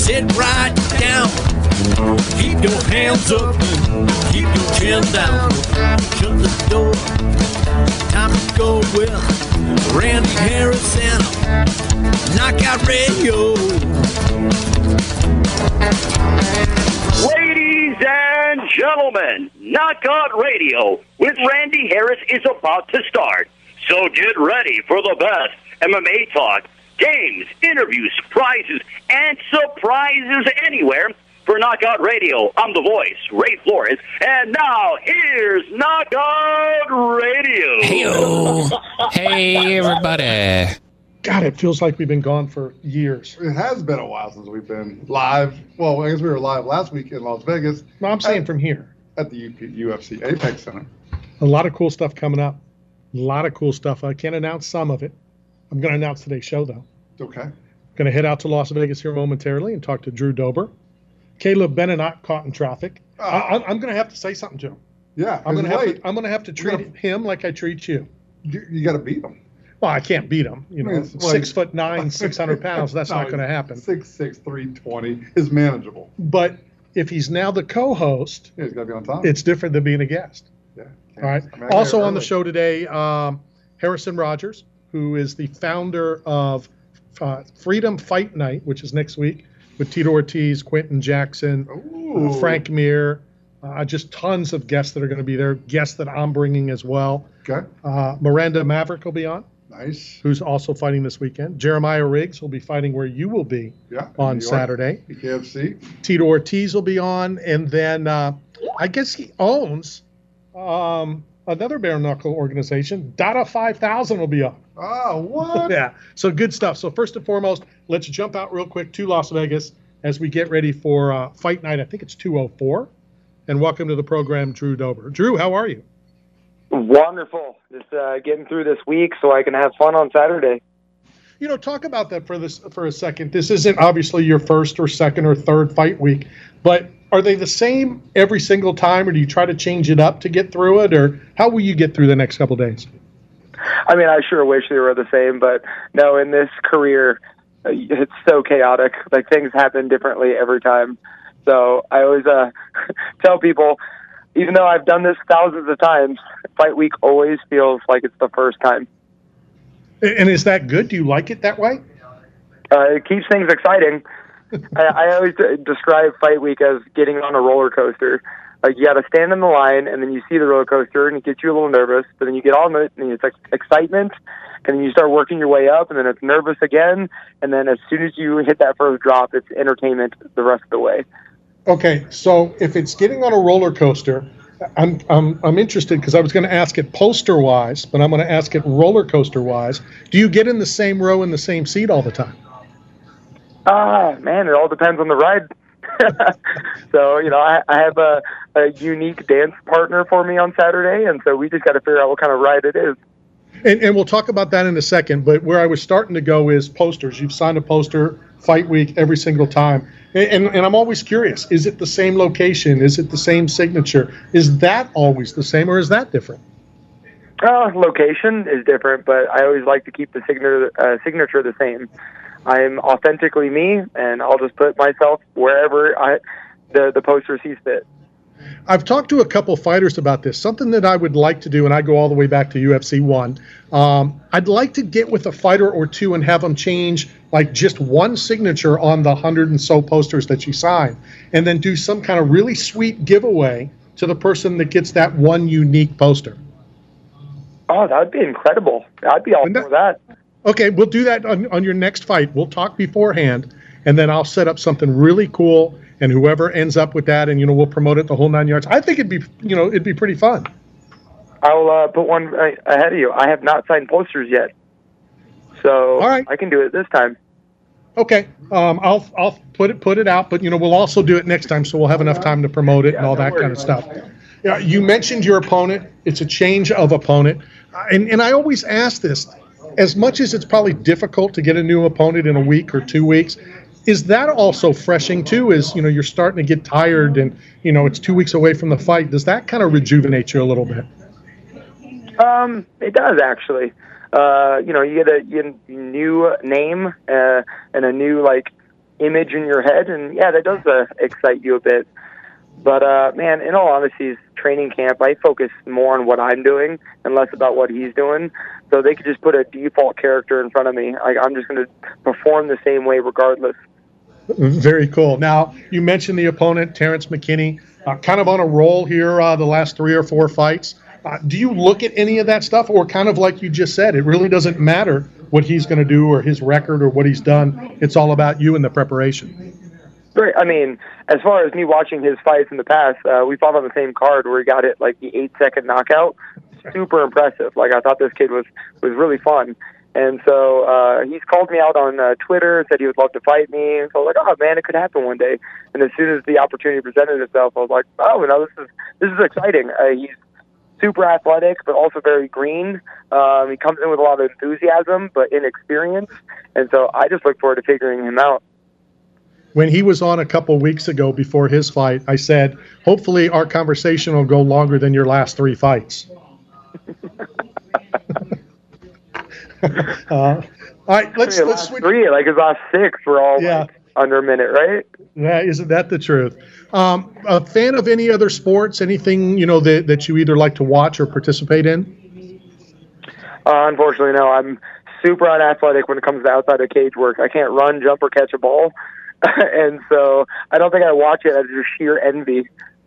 sit right down. Keep your hands up, keep your chin down. Shut the door. Time to go with Randy Harris and Knockout Radio. Ladies and gentlemen, Knockout Radio with Randy Harris is about to start. So get ready for the best MMA talk, games, interviews, prizes, and surprises anywhere. For Knockout Radio, I'm the voice, Ray Flores, and now here's Knockout Radio. Hey-o. Hey, everybody. God, it feels like we've been gone for years. It has been a while since we've been live. Well, I guess we were live last week in Las Vegas. No, I'm saying from here. At the UFC Apex Center. A lot of cool stuff coming up. A lot of cool stuff. I can't announce some of it. I'm going to announce today's show, though. Okay. Going to head out to Las Vegas here momentarily and talk to Drew Dober. Caleb Benenot caught in traffic. I'm going to have to say something to him. Yeah, I'm going to have to treat him like I treat you. You got to beat him. Well, I can't beat him. You know, 6'9", 600 pounds. That's not going to happen. 6'6", 320 is manageable. But if he's now the co-host, he's got to be on top. It's different than being a guest. Yeah. All right. Also on the show today, Harrison Rogers, who is the founder of Freedom Fight Night, which is next week, with Tito Ortiz, Quentin Jackson, Frank Mir, just tons of guests that are going to be there, guests that I'm bringing as well. Okay. Miranda Maverick will be on. Nice. Who's also fighting this weekend. Jeremiah Riggs will be fighting where you will be on Saturday. KFC. Tito Ortiz will be on. And then I guess he owns another bare knuckle organization. Dada 5000 will be on. Oh, what? Yeah. So good stuff. So first and foremost, let's jump out real quick to Las Vegas as we get ready for Fight Night. I think it's 204. And welcome to the program, Drew Dober. Drew, how are you? Wonderful. Just getting through this week so I can have fun on Saturday. You know, talk about that for a second. This isn't obviously your first or second or third fight week, but are they the same every single time, or do you try to change it up to get through it, or how will you get through the next couple of days? I mean, I sure wish they were the same, but no, in this career, it's so chaotic. Like, things happen differently every time. So I always tell people, even though I've done this thousands of times, fight week always feels like it's the first time. And is that good? Do you like it that way? It keeps things exciting. I always describe fight week as getting on a roller coaster. Like, you got to stand in the line, and then you see the roller coaster, and it gets you a little nervous. But then you get on it, and it's like excitement, and then you start working your way up, and then it's nervous again. And then as soon as you hit that first drop, it's entertainment the rest of the way. Okay, so if it's getting on a roller coaster, I'm interested because I was going to ask it poster wise, but I'm going to ask it roller coaster wise. Do you get in the same row in the same seat all the time? Man, it all depends on the ride. So, you know, I have a unique dance partner for me on Saturday, and so we just got to figure out what kind of ride it is. And we'll talk about that in a second, but where I was starting to go is posters. You've signed a poster fight week every single time. And I'm always curious, is it the same location? Is it the same signature? Is that always the same, or is that different? Location is different, but I always like to keep the signature the same. I'm authentically me, and I'll just put myself wherever the poster sees fit. I've talked to a couple fighters about this. Something that I would like to do, and I go all the way back to UFC 1. I'd like to get with a fighter or two and have them change like just one signature on the 100 and so posters that you sign, and then do some kind of really sweet giveaway to the person that gets that one unique poster. Oh, that would be incredible. I'd be all for that. Okay, we'll do that on your next fight. We'll talk beforehand, and then I'll set up something really cool, and whoever ends up with that, and, you know, we'll promote it the whole 9 yards. I think it'd be pretty fun. I'll put one ahead of you. I have not signed posters yet, so all right. I can do it this time. Okay, I'll put it out, but, you know, we'll also do it next time, so we'll have enough time to promote it and all that kind of stuff. Yeah, you mentioned your opponent. It's a change of opponent, and I always ask this. As much as it's probably difficult to get a new opponent in a week or 2 weeks, is that also freshing too? Is, you know, you're starting to get tired and, you know, it's 2 weeks away from the fight. Does that kind of rejuvenate you a little bit? It does, actually. You know, you get a new name and a new, like, image in your head, and yeah, that does excite you a bit. But man, in all honesty, training camp, I focus more on what I'm doing and less about what he's doing. So they could just put a default character in front of me. I'm just going to perform the same way regardless. Very cool. Now, you mentioned the opponent, Terrence McKinney, kind of on a roll here the last 3 or 4 fights. Do you look at any of that stuff, or kind of like you just said, it really doesn't matter what he's going to do or his record or what he's done? It's all about you and the preparation. Great. I mean, as far as me watching his fights in the past, we fought on the same card where he got it like the 8-second knockout. Super impressive. Like, I thought this kid was really fun. And so he's called me out on Twitter, said he would love to fight me. And so I was like, oh, man, it could happen one day. And as soon as the opportunity presented itself, I was like, oh, no, this is exciting. He's super athletic, but also very green. He comes in with a lot of enthusiasm, but inexperience. And so I just look forward to figuring him out. When he was on a couple weeks ago before his fight, I said, hopefully our conversation will go longer than your last 3 fights. All right, let's switch. 3, like his last 6 were all like under a minute, right? Yeah, isn't that the truth? A fan of any other sports, anything, that you either like to watch or participate in? Unfortunately, no. I'm super unathletic when it comes to outside of cage work. I can't run, jump, or catch a ball. And so I don't think I watch it out of just sheer envy.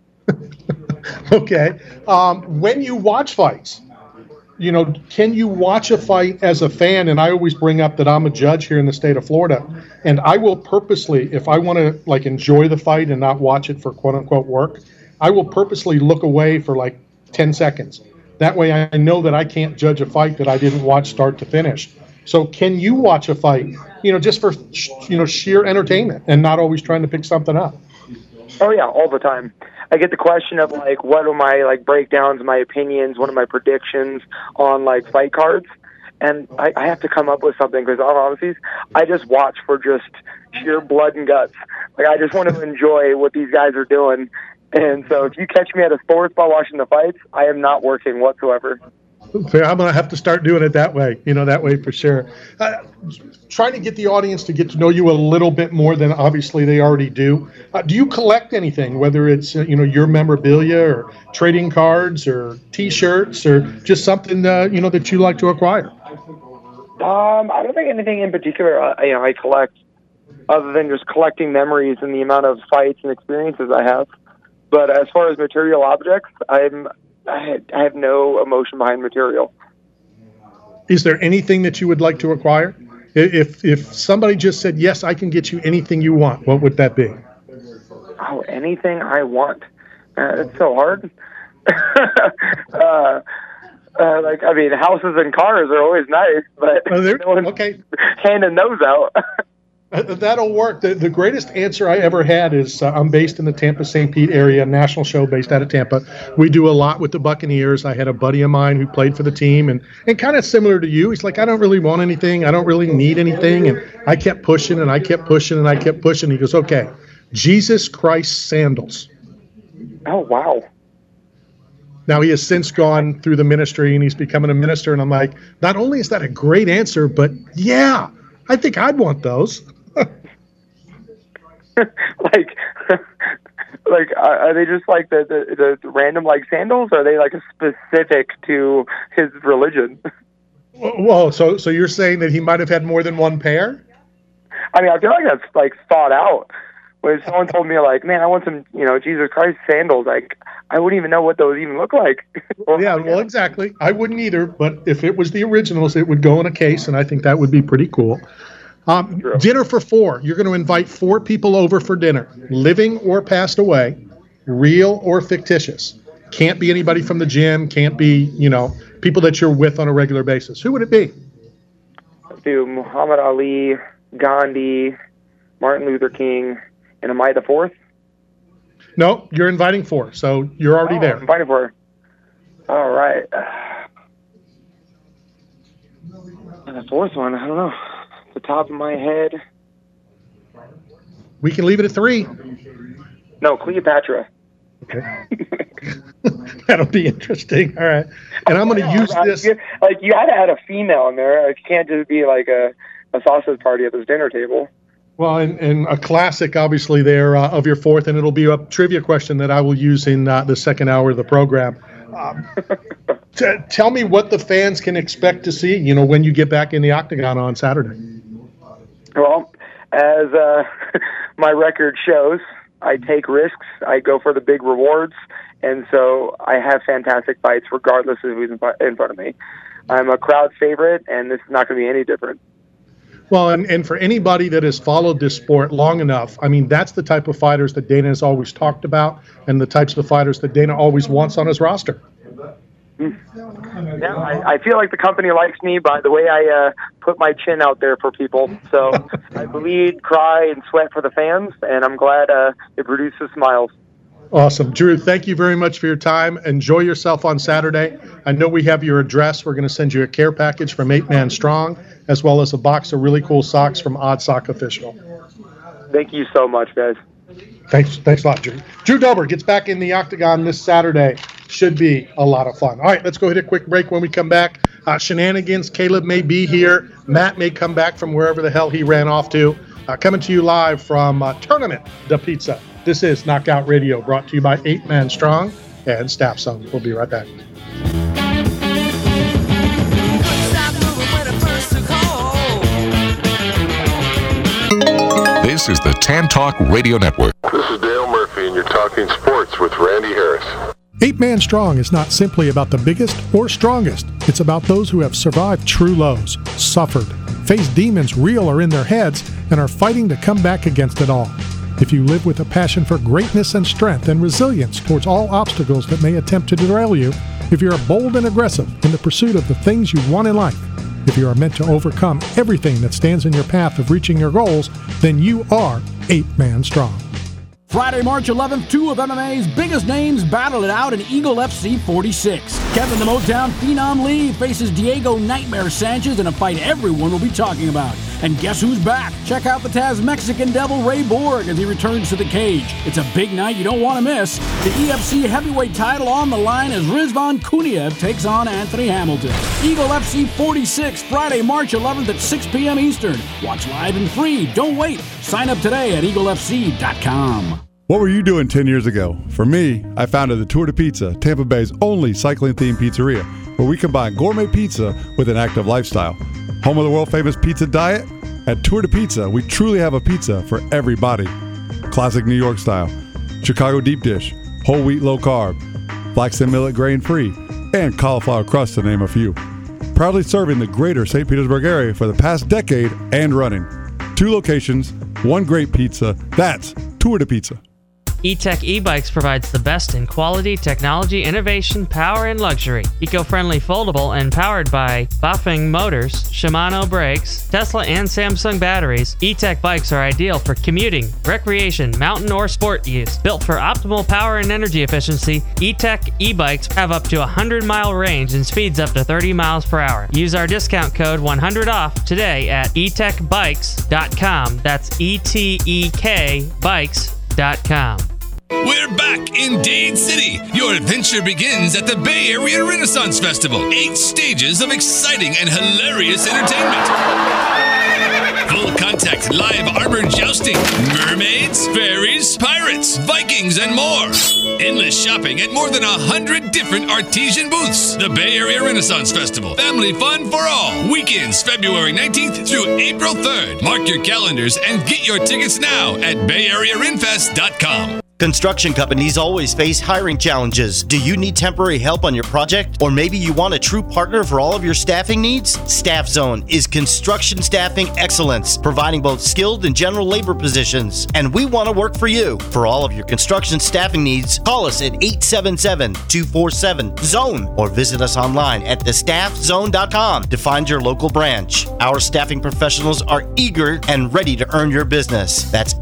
Okay. When you watch fights, can you watch a fight as a fan? And I always bring up that I'm a judge here in the state of Florida, and I will purposely, if I want to like enjoy the fight and not watch it for quote unquote work, I will purposely look away for like 10 seconds. That way I know that I can't judge a fight that I didn't watch start to finish. So can you watch a fight, just for, sheer entertainment and not always trying to pick something up? Oh, yeah, all the time. I get the question of, like, what are my, like, breakdowns, my opinions, what are my predictions on, like, fight cards? And I have to come up with something because, honestly, I just watch for just sheer blood and guts. Like, I just want to enjoy what these guys are doing. And so if you catch me at a sports bar watching the fights, I am not working whatsoever. I'm going to have to start doing it that way, that way for sure. Trying to get the audience to get to know you a little bit more than obviously they already do. Do you collect anything, whether it's, your memorabilia or trading cards or T-shirts or just something, that you like to acquire? I don't think anything in particular, I collect, other than just collecting memories and the amount of fights and experiences I have. But as far as material objects, I have no emotion behind material. Is there anything that you would like to acquire? If somebody just said, yes, I can get you anything you want, what would that be? Oh, anything I want. It's so hard. Houses and cars are always nice, but no one's handing those out. That'll work. The greatest answer I ever had is I'm based in the Tampa-St. Pete area, national show based out of Tampa. We do a lot with the Buccaneers. I had a buddy of mine who played for the team, and kind of similar to you. He's like, I don't really want anything. I don't really need anything. And I kept pushing, and I kept pushing, and I kept pushing. He goes, okay, Jesus Christ sandals. Oh, wow. Now he has since gone through the ministry, and he's becoming a minister. And I'm like, not only is that a great answer, but yeah, I think I'd want those. Are they just like the random like sandals? Or are they like specific to his religion? Whoa! So you're saying that he might have had more than one pair? I mean, I feel like that's like thought out. When someone told me like, man, I want some, Jesus Christ sandals, like I wouldn't even know what those even look like. Yeah, well, exactly. I wouldn't either. But if it was the originals, it would go in a case, and I think that would be pretty cool. Dinner for 4. You're going to invite 4 people over for dinner, living or passed away, real or fictitious. Can't be anybody from the gym. Can't be, people that you're with on a regular basis. Who would it be? Let's do Muhammad Ali, Gandhi, Martin Luther King, and am I the 4th? No, you're inviting 4, so you're already there. I'm inviting 4. All right. And the 4th one, I don't know. The top of my head. We can leave it at 3. No, Cleopatra. Okay. That'll be interesting. All right. And I'm going to use this. Like, you had to add a female in there. It can't just be like a sausage party at this dinner table. Well, and a classic, obviously, there of your fourth, and it'll be a trivia question that I will use in the second hour of the program. Tell me what the fans can expect to see, when you get back in the octagon on Saturday. Well, as my record shows, I take risks. I go for the big rewards, and so I have fantastic fights regardless of who's in front of me. I'm a crowd favorite, and this is not going to be any different. Well, and for anybody that has followed this sport long enough, I mean, that's the type of fighters that Dana has always talked about and the types of fighters that Dana always wants on his roster. Yeah, I feel like the company likes me by the way I put my chin out there for people. So I bleed, cry, and sweat for the fans, and I'm glad it produces smiles. Awesome. Drew, thank you very much for your time. Enjoy yourself on Saturday. I know we have your address. We're going to send you a care package from 8 Man Strong, as well as a box of really cool socks from Odd Sock Official. Thank you so much, guys. Thanks a lot, Drew. Drew Dober gets back in the octagon this Saturday. Should be a lot of fun. All right, let's go hit a quick break. When we come back, shenanigans. Caleb may be here. Matt may come back from wherever the hell he ran off to. Coming to you live from Tournament de Pizza. This is Knockout Radio, brought to you by 8 Man Strong and Staff Zone. We'll be right back. This is the Tan Talk Radio Network. This is Dale Murphy, and you're talking sports with Randy Harris. 8 Man Strong is not simply about the biggest or strongest. It's about those who have survived true lows, suffered, faced demons real or in their heads, and are fighting to come back against it all. If you live with a passion for greatness and strength and resilience towards all obstacles that may attempt to derail you, if you are bold and aggressive in the pursuit of the things you want in life, if you are meant to overcome everything that stands in your path of reaching your goals, then you are 8 Man Strong. Friday, March 11th, two of MMA's biggest names battle it out in Eagle FC 46. Kevin the Motown Phenom Lee faces Diego Nightmare Sanchez in a fight everyone will be talking about. And guess who's back? Check out the Taz Mexican Devil Ray Borg as he returns to the cage. It's a big night you don't want to miss. The EFC heavyweight title on the line as Rizvan Kuniev takes on Anthony Hamilton. Eagle FC 46, Friday, March 11th at 6 p.m. Eastern. Watch live and free. Don't wait. Sign up today at eaglefc.com. What were you doing 10 years ago? For me, I founded the Tour de Pizza, Tampa Bay's only cycling-themed pizzeria, where we combine gourmet pizza with an active lifestyle. Home of the world-famous pizza diet? At Tour de Pizza, we truly have a pizza for every body. Classic New York style, Chicago deep dish, whole wheat low carb, flax and millet grain-free, and cauliflower crust to name a few. Proudly serving the greater St. Petersburg area for the past decade and running. 2 locations, 1 great pizza. That's Tour de Pizza. E-Tech e-bikes provides the best in quality, technology, innovation, power, and luxury. Eco-friendly, foldable, and powered by Bafang motors, Shimano brakes, Tesla and Samsung batteries, E-Tech bikes are ideal for commuting, recreation, mountain, or sport use. Built for optimal power and energy efficiency, E-Tech e-bikes have up to 100-mile range and speeds up to 30 miles per hour. Use our discount code 100OFF today at etekbikes.com. That's E-T-E-K bikes.com. We're back in Dade City. Your adventure begins at the Bay Area Renaissance Festival. 8 stages of exciting and hilarious entertainment. Full contact live armored jousting, mermaids, fairies, pirates, Vikings, and more. Endless shopping at more than 100 different artesian booths. The Bay Area Renaissance Festival. Family fun for all. Weekends, February 19th through April 3rd. Mark your calendars and get your tickets now at BayAreaRenFest.com. Construction companies always face hiring challenges. Do you need temporary help on your project? Or maybe you want a true partner for all of your staffing needs? Staff Zone is construction staffing excellence, providing both skilled and general labor positions. And we want to work for you. For all of your construction staffing needs, call us at 877-247-ZONE or visit us online at thestaffzone.com to find your local branch. Our staffing professionals are eager and ready to earn your business. That's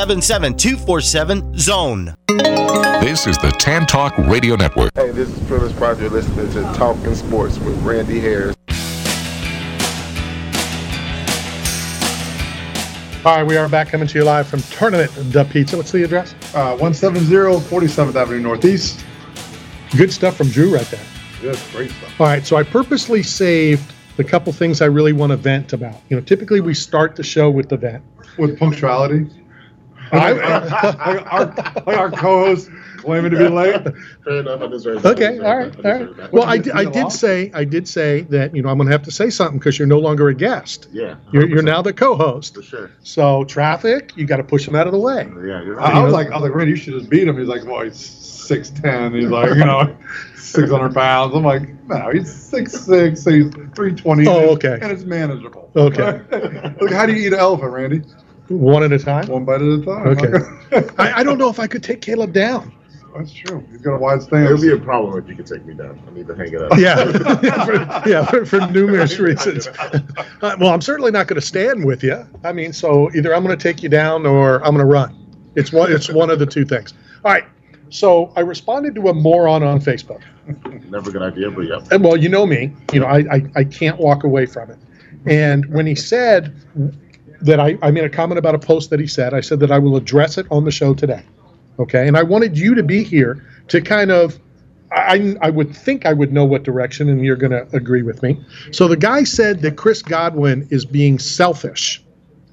877-247-ZONE. This is the Tan Talk Radio Network. Hey, this is Privilege Project, listening to Talking Sports with Randy Harris. All right, we are back coming to you live from Tournament de Pizza. What's the address? 170 47th Avenue Northeast. Good stuff from Drew right there. Yes, great stuff. All right, so I purposely saved the couple things I really want to vent about. Typically we start the show with the vent. With punctuality. Our co-host claiming to be late. Fair enough. I deserve Okay, all right. Well, I did say that I'm going to have to say something because you're no longer a guest. Yeah. You're now the co-host. For sure. So traffic, you got to push him out of the way. Yeah. You're I was like, Randy, you should just beat him. He's like, well, he's 6'10". He's like, 600 pounds. I'm like, no, he's 6'6", so he's 320. Oh, okay. And it's manageable. Okay. Look, how do you eat an elephant, Randy? One at a time? One bite at a time. Okay. I don't know if I could take Caleb down. That's true. He's got a wide stance. It'll be a problem if you could take me down. I need to hang it up. Yeah. For numerous reasons. Well, I'm certainly not going to stand with you. I mean, so either I'm going to take you down or I'm going to run. It's one of the two things. All right. So I responded to a moron on Facebook. Never a good idea, but yeah. And well, you know me. I can't walk away from it. And when he said that I made a comment about a post that he said, I said that I will address it on the show today. Okay. And I wanted you to be here to kind of, I would think I would know what direction, and you're going to agree with me. So the guy said that Chris Godwin is being selfish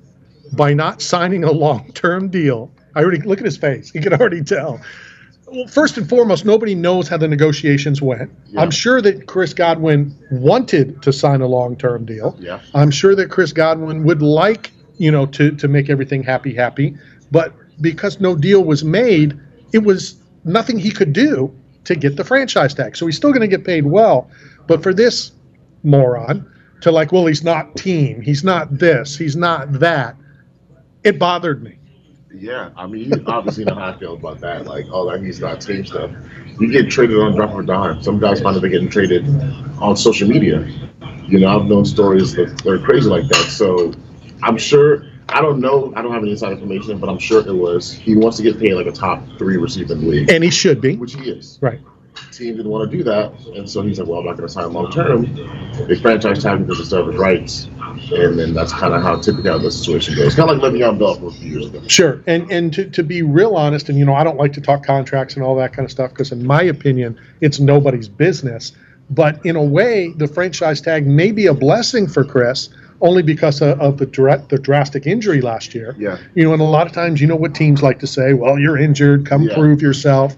by not signing a long-term deal. Look at his face. You can already tell. Well, first and foremost, nobody knows how the negotiations went. Yeah. I'm sure that Chris Godwin wanted to sign a long-term deal. Yeah. I'm sure that Chris Godwin would like, to make everything happy. But because no deal was made, it was nothing he could do to get the franchise tag. So he's still going to get paid well. But for this moron to well, he's not team, he's not this, he's not that, it bothered me. Yeah, I mean, you obviously know how I feel about that. That he's not team stuff. You get traded on drop of a dime. Some guys find that they're getting traded on social media. I've known stories that are crazy like that. So I'm sure, I don't know, I don't have any inside information, but I'm sure he wants to get paid like a top 3 receiver in the league. And he should be. Which he is. Right. Team didn't want to do that, and so he's like, well, I'm not going to sign long term. They franchise tag him because of service rights, and then that's kind of how typically how the situation goes. Kind of like Le'Veon Bell from a few years ago. Sure, and to be real honest, and I don't like to talk contracts and all that kind of stuff because in my opinion, it's nobody's business. But in a way, the franchise tag may be a blessing for Chris, only because of the drastic injury last year. Yeah. And a lot of times, what teams like to say, well, you're injured, come prove yourself.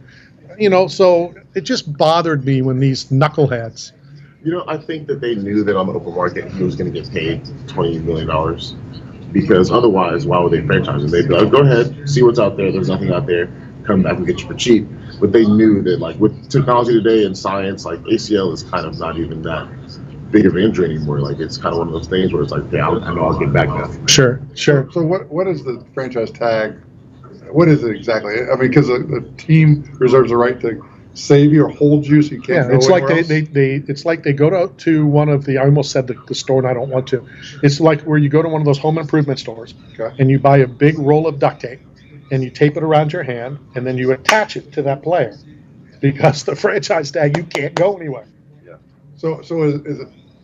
So it just bothered me when these knuckleheads. I think that they knew that on the open market he was going to get paid $20 million because otherwise, why would they franchise him? They'd be like, go ahead, see what's out there. There's nothing out there. Come back and get you for cheap. But they knew that, with technology today and science, ACL is kind of not even that big of an injury anymore. It's kind of one of those things where it's like, yeah, I know I'll get back now. Sure. So what is the franchise tag? What is it exactly? I mean, because the team reserves the right to save you or hold you so you can't go it's like else? it's like they go to one of the, I almost said the store and I don't want to. It's like where you go to one of those home improvement stores and you buy a big roll of duct tape and you tape it around your hand and then you attach it to that player because the franchise tag, you can't go anywhere. Yeah. So is it,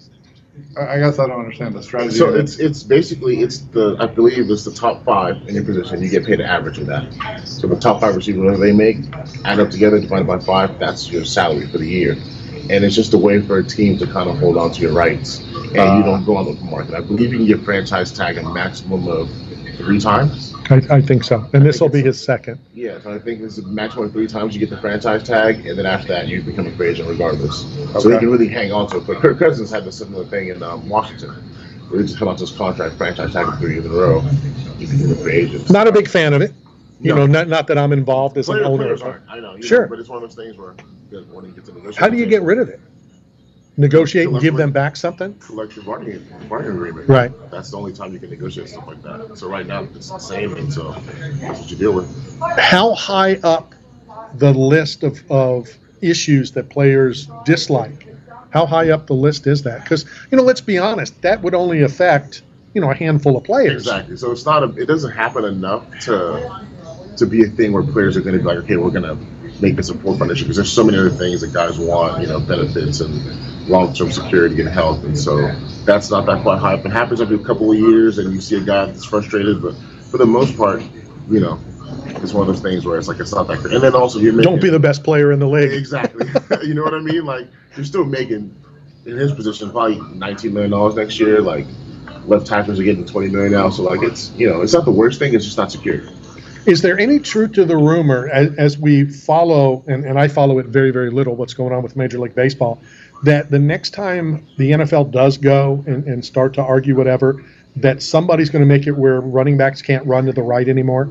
I guess I don't understand the strategy. So it's basically I believe it's the top 5 in your position. You get paid an average of that. So the top 5 receivers, whatever they make, add up together, divided by 5, that's your salary for the year. And it's just a way for a team to kind of hold on to your rights, and you don't go on the open market. I believe you can get franchise tag a maximum of 3 times. I think so. And this will be his second. Yeah, so I think this is a maximum of 3 times you get the franchise tag, and then after that, you become a free agent regardless. Okay. So he can really hang on to it. But Kirk Cousins had a similar thing in Washington, where he just held on to his contract, franchise tag him 3 years in a row. He became a free agent. Not a big fan of it. Not that I'm involved as an owner. I know. Sure. But it's one of those things where when he gets to negotiate. How do you get rid of it? Negotiate and give them back something? Collective bargaining agreement. Right. That's the only time you can negotiate stuff like that. So right now it's the same, and so that's what you deal with. How high up the list of issues that players dislike? How high up the list is that? Because let's be honest, that would only affect a handful of players. Exactly. So it doesn't happen enough to be a thing where players are going to be like, okay, we're going to make this a forefront issue because there's so many other things that guys want, benefits and long-term security and health, and so that's not that quite high up. It happens every couple of years, and you see a guy that's frustrated, but for the most part, it's one of those things where it's like it's not that great. And then also don't be the best player in the league. Exactly. You know what I mean? You're still making in his position, probably $19 million next year. Like, left tackles are getting $20 million now. So, like, it's, you know, it's not the worst thing. It's just not secure. Is there any truth to the rumor, as we follow, and I follow it very, very little, what's going on with Major League Baseball, that the next time the NFL does go and start to argue whatever, that somebody's going to make it where running backs can't run to the right anymore?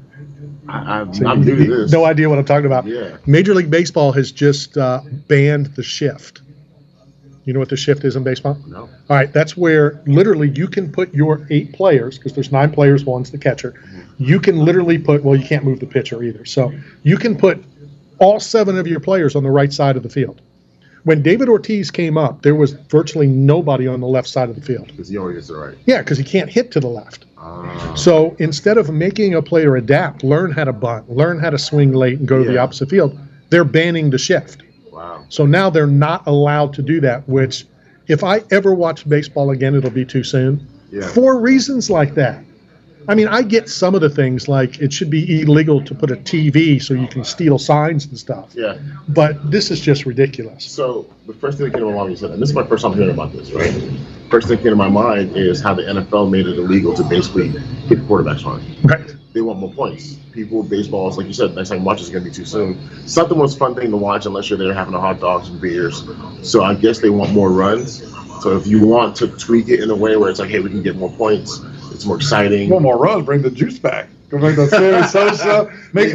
I'm new to this. No idea what I'm talking about. Yeah. Major League Baseball has just banned the shift. You know what the shift is in baseball? No. All right, that's where literally you can put your 8 players, because there's 9 players, one's the catcher. You can literally put, well, you can't move the pitcher either. So you can put all 7 of your players on the right side of the field. When David Ortiz came up, there was virtually nobody on the left side of the field. Because he always gets to the right. Yeah, because he can't hit to the left. So instead of making a player adapt, learn how to bunt, learn how to swing late and go to the opposite field, they're banning the shift. Wow. So now they're not allowed to do that, which if I ever watch baseball again, it'll be too soon. Yeah. For reasons like that. I mean, I get some of the things, like it should be illegal to put a TV so you can steal signs and stuff. Yeah. But this is just ridiculous. So the first thing that came to my mind, you said, and this is my first time hearing about this, right? First thing that came to my mind is how the NFL made it illegal to basically hit quarterbacks hard. Right. They want more points. People, baseball is, like you said, next time you watch is going to be too soon. It's not the most fun thing to watch unless you're there having a hot dogs and beers. So I guess they want more runs. So if you want to tweak it in a way where it's like, hey, we can get more points, it's more exciting. One more runs, bring the juice back. Go back to Sammy Sosa, make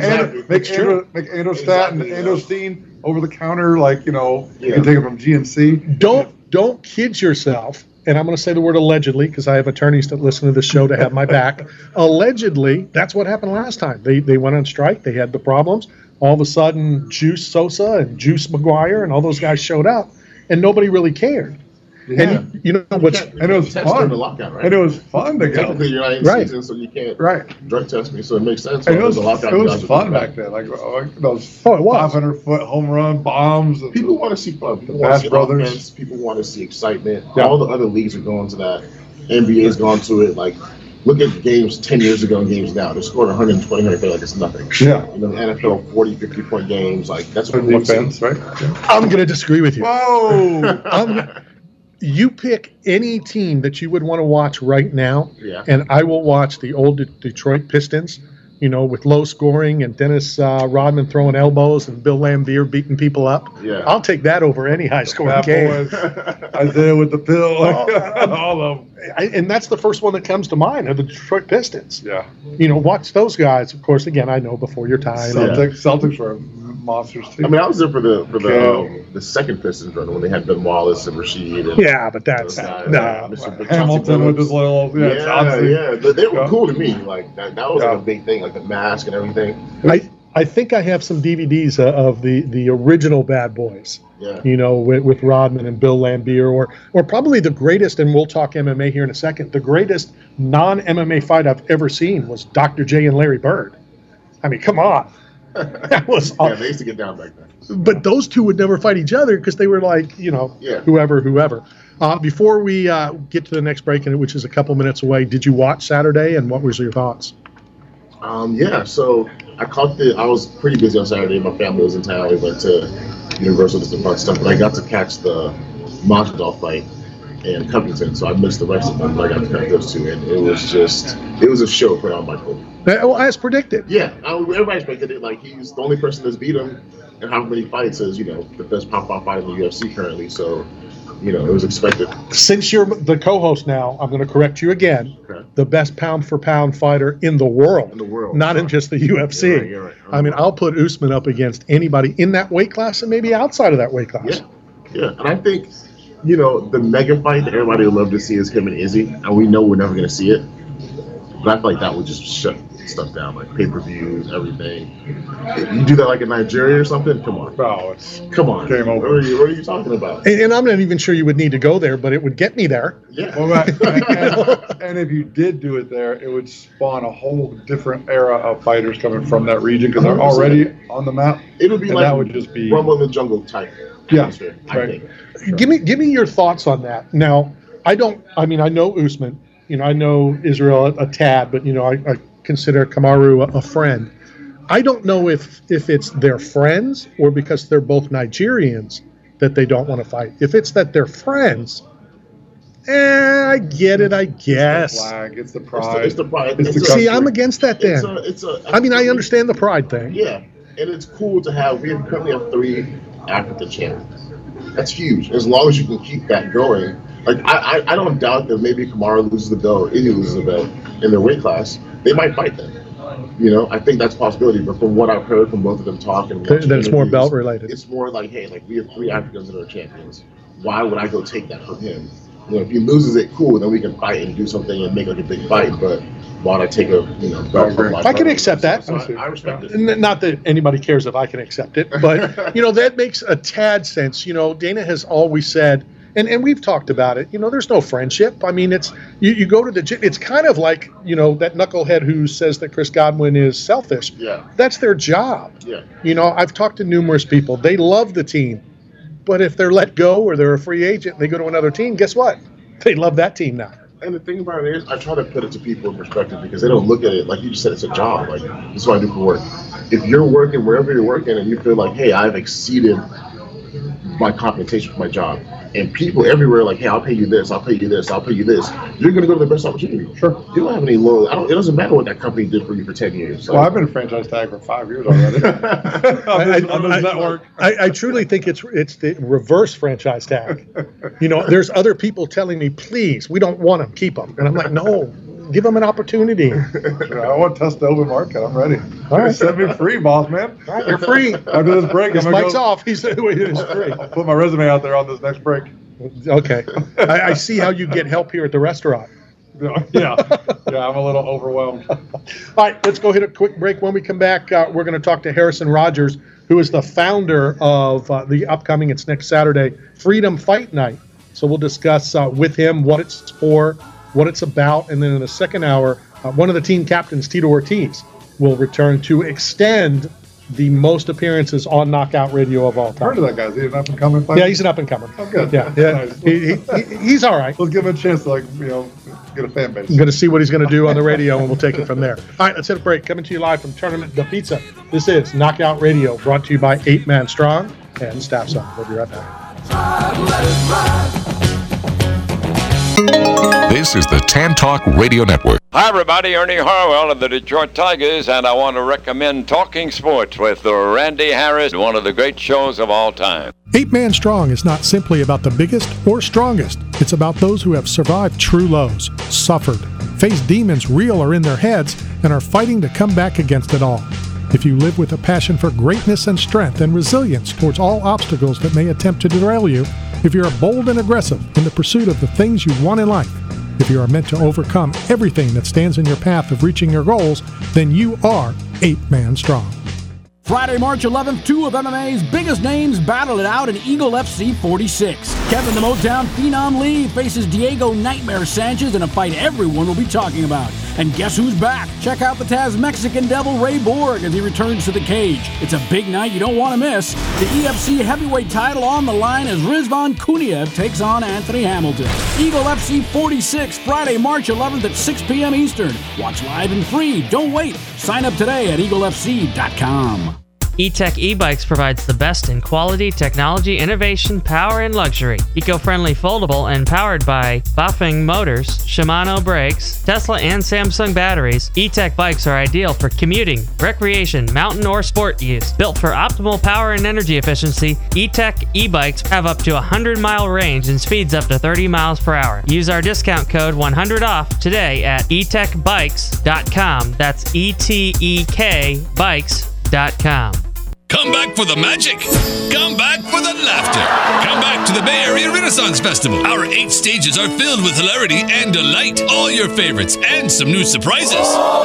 Androstat and Androstein over the counter, like, you know, you can take it from GNC. Don't kid yourself. And I'm going to say the word allegedly because I have attorneys that listen to the show to have my back. Allegedly, that's what happened last time. They went on strike. They had the problems. All of a sudden, Juice Sosa and Juice McGuire and all those guys showed up, and nobody really cared. Yeah. And you know what's and it was fun. Right? And it was fun to go. Technically, you're not in season, so you can't drug test me. So it makes sense. And it was fun back then. Like those 500-foot home run bombs. People want to see fun. People want to see offense. People want to see excitement. Yeah. All the other leagues are going to that. NBA's gone to it. Like, look at games 10 years ago and games now. They're scoring 120, 130 like it's nothing. Yeah. You know, the NFL 40, 50-point games. Like, that's what we want to see. Right? I'm going to disagree with you. Whoa! You pick any team that you would want to watch right now, and I will watch the old Detroit Pistons, you know, with low scoring and Dennis Rodman throwing elbows and Bill Laimbeer beating people up. Yeah. I'll take that over any high-scoring game. Isaiah with the pill. All of them. And that's the first one that comes to mind, are the Detroit Pistons. Yeah. You know, watch those guys. Of course, again, I know before your time. Celtics were monsters too. I mean, I was there for the second Pistons run when they had Ben Wallace and Rasheed. And yeah, but that's Hamilton with his little They were cool to me. Like that was like a big thing, like the mask and everything. I think I have some DVDs of the original Bad Boys. Yeah. You know, with Rodman and Bill Laimbeer, or probably the greatest, and we'll talk MMA here in a second, the greatest non-MMA fight I've ever seen was Dr. J and Larry Bird. I mean, come on. That was they used to get down back then. But those two would never fight each other because they were like, you know, whoever. Before we get to the next break, which is a couple minutes away, did you watch Saturday, and what was your thoughts? So I was pretty busy on Saturday. My family was in town. We went to Universal, just a bunch of stuff, but I got to catch the Masvidal fight in Covington, so I missed the rest of them, but I got to catch those two, and it was a show put on by Kobe. Well, as predicted. Yeah, everybody expected it. Like, he's the only person that's beat him in how many fights is, you know, the best pound fight in the UFC currently, so, you know, it was expected. Since you're the co-host now, I'm going to correct you again. Okay. The best pound-for-pound fighter in the world. Not in just the UFC. You're right. I mean, I'll put Usman up against anybody in that weight class and maybe outside of that weight class. Yeah, and I think, you know, the mega fight that everybody would love to see is him and Izzy, and we know we're never going to see it. But I feel like that would just shut stuff down, like pay-per-views, everything. You do that like in Nigeria or something? Come on. No, come on. Game over. What are you talking about? And I'm not even sure you would need to go there, but it would get me there. Yeah. Well, and if you did do it there, it would spawn a whole different era of fighters coming from that region because they're already on the map. It would be like that would just be Rumble in the Jungle type atmosphere, I think. Give me your thoughts on that. Now, I know Usman. You know, I know Israel a tad, but, you know, I consider Kamaru a friend. I don't know if it's their friends or because they're both Nigerians that they don't want to fight. If it's that they're friends, I get it, I guess. It's the flag. It's the pride. It's the pride. See, I'm against that then. I understand the pride thing. Yeah, and it's cool to have. We currently have 3 African champions. That's huge. As long as you can keep that going. Like I don't doubt that maybe Kamaru loses the belt, Izzy loses the belt in their weight class. They might fight them. I think that's a possibility. But from what I've heard from both of them talking, then it's more belt related. It's more like, hey, like we have 3 Africans that are champions. Why would I go take that from him? If he loses it, cool. Then we can fight and do something and make like a big fight. But why not take a belt from my I can accept that. So I respect it. Not that anybody cares if I can accept it, but that makes a tad sense. Dana has always said, and we've talked about it. There's no friendship. I mean, it's you go to the gym. It's kind of like that knucklehead who says that Chris Godwin is selfish. Yeah, that's their job. Yeah, I've talked to numerous people. They love the team, but if they're let go or they're a free agent, and they go to another team. Guess what? They love that team now. And the thing about it is, I try to put it to people in perspective because they don't look at it like you just said. It's a job. Like this is what I do for work. If you're working wherever you're working and you feel like, hey, I've exceeded my compensation for my job, and people everywhere are like, hey, I'll pay you this, I'll pay you this, I'll pay you this. You're going to go to the best opportunity. Sure. You don't have any loyal. It doesn't matter what that company did for you for 10 years. Well, I've been a franchise tag for 5 years already. on this network. I truly think it's the reverse franchise tag. There's other people telling me, please, we don't want them, keep them. And I'm like, no, give them an opportunity. I want to test the open market. I'm ready. All right. Set me free, boss man. All right, you're free. After this break, his mic's off. He's free. I'll put my resume out there on this next break. Okay. I see how you get help here at the restaurant. Yeah, I'm a little overwhelmed. All right, let's go hit a quick break. When we come back, we're going to talk to Harrison Rogers, who is the founder of the upcoming, it's next Saturday, Freedom Fight Night. So we'll discuss with him what it's for, what it's about, and then in the second hour, one of the team captains, Tito Ortiz, will return to extend the most appearances on Knockout Radio of all time. Heard of that guy? Is he an up-and-coming fighter? Yeah, he's an up-and-comer. Oh, good. Yeah. Nice. He's all right. Let's give him a chance to, get a fan base. I'm going to see what he's going to do on the radio, and we'll take it from there. All right, let's hit a break. Coming to you live from Tournament the Pizza. This is Knockout Radio, brought to you by 8 Man Strong and Staff Zone. We'll be right back. This is the Tan Talk Radio Network. Hi, everybody. Ernie Harwell of the Detroit Tigers, and I want to recommend Talking Sports with Randy Harris, one of the great shows of all time. 8 Man Strong is not simply about the biggest or strongest. It's about those who have survived true lows, suffered, faced demons real or in their heads, and are fighting to come back against it all. If you live with a passion for greatness and strength and resilience towards all obstacles that may attempt to derail you, if you're bold and aggressive in the pursuit of the things you want in life, if you are meant to overcome everything that stands in your path of reaching your goals, then you are 8 Man Strong. Friday, March 11th, 2 of MMA's biggest names battle it out in Eagle FC 46. Kevin the Motown Phenom Lee faces Diego Nightmare Sanchez in a fight everyone will be talking about. And guess who's back? Check out the Taz Mexican Devil Ray Borg as he returns to the cage. It's a big night you don't want to miss. The EFC heavyweight title on the line as Rizvan Kuniev takes on Anthony Hamilton. Eagle FC 46, Friday, March 11th at 6 p.m. Eastern. Watch live and free. Don't wait. Sign up today at eaglefc.com. E-Tech e-bikes provides the best in quality, technology, innovation, power, and luxury. Eco-friendly, foldable, and powered by Bafang Motors, Shimano brakes, Tesla and Samsung batteries, E-Tech bikes are ideal for commuting, recreation, mountain, or sport use. Built for optimal power and energy efficiency, E-Tech e-bikes have up to 100-mile range and speeds up to 30 miles per hour. Use our discount code 100OFF today at etechbikes.com. That's ETEK bikes.com. Come back for the magic. Come back for the laughter. Come back to the Bay Area Renaissance Festival. Our 8 stages are filled with hilarity and delight. All your favorites and some new surprises.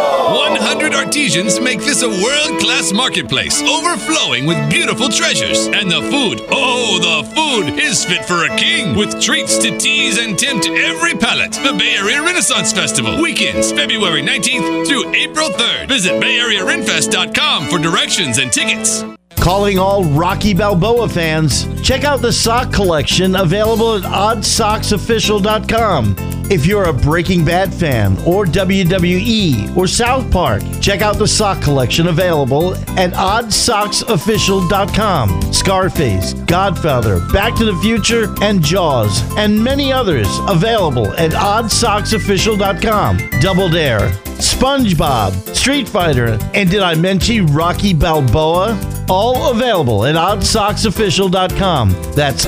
100 artisans make this a world-class marketplace, overflowing with beautiful treasures. And the food, the food is fit for a king, with treats to tease and tempt every palate. The Bay Area Renaissance Festival. Weekends, February 19th through April 3rd. Visit BayAreaRenFest.com for directions and tickets. Calling all Rocky Balboa fans, check out the sock collection available at oddsocksofficial.com. If you're a Breaking Bad fan or WWE or South Park, check out the sock collection available at oddsocksofficial.com. Scarface, Godfather, Back to the Future, and Jaws, and many others available at oddsocksofficial.com. Double Dare, SpongeBob, Street Fighter, and did I mention Rocky Balboa? All available at oddsocksofficial.com. That's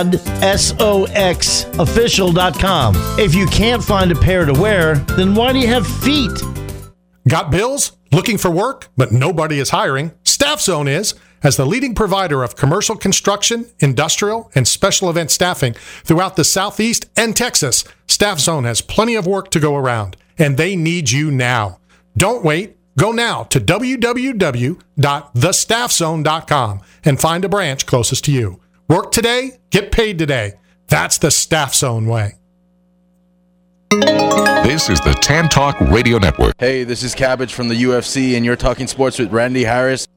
oddsocksofficial.com. If you can't find a pair to wear, then why do you have feet? Got bills? Looking for work, but nobody is hiring? Staff Zone is. As the leading provider of commercial construction, industrial, and special event staffing throughout the Southeast and Texas, Staff Zone has plenty of work to go around, and they need you now. Don't wait. Go now to www.thestaffzone.com and find a branch closest to you. Work today, get paid today. That's the Staff Zone way. This is the Tan Talk Radio Network. Hey, this is Cabbage from the UFC, and you're talking sports with Randy Harris.